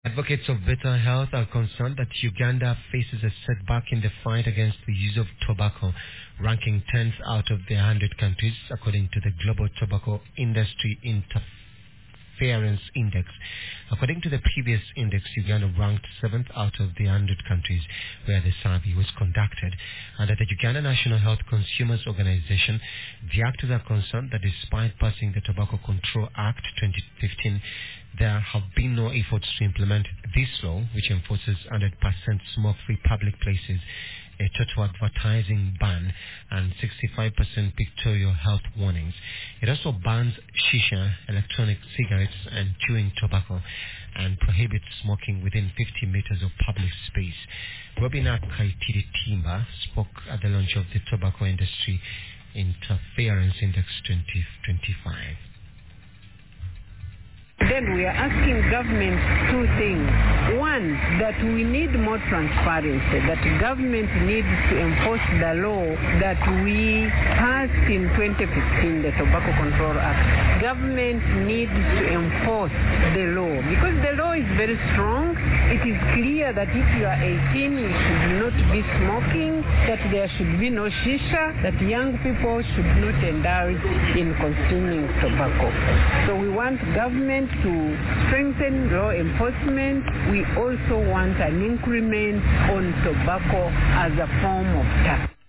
Advocates of better health are concerned that Uganda faces a setback in the fight against the use of tobacco, ranking 10th out of the 100 countries according to the Global Tobacco Industry Interference Index. According to the previous index, Uganda ranked 7th out of the 100 countries where the survey was conducted. Under the Uganda National Health Consumers Organization, the actors are concerned that despite passing the Tobacco Control Act 2015, there have been no efforts to implement this law, which enforces 100% smoke-free public places, a total advertising ban, and 65% pictorial health warnings. It also bans shisha, electronic cigarettes, and chewing tobacco, and prohibits smoking within 50 meters of public space. Robina Kaitiri Timba spoke at the launch of the Tobacco Industry Interference Index 2025. Then we are asking government two things. One, that we need more transparency, that government needs to enforce the law that we passed in 2015, the Tobacco Control Act. Government needs to enforce the law because the law is very strong. It is clear that if you are 18, you should not be smoking, that there should be no shisha, that young people should not indulge in consuming tobacco. So we want government to strengthen law enforcement. We also want an increment on tobacco as a form of tax.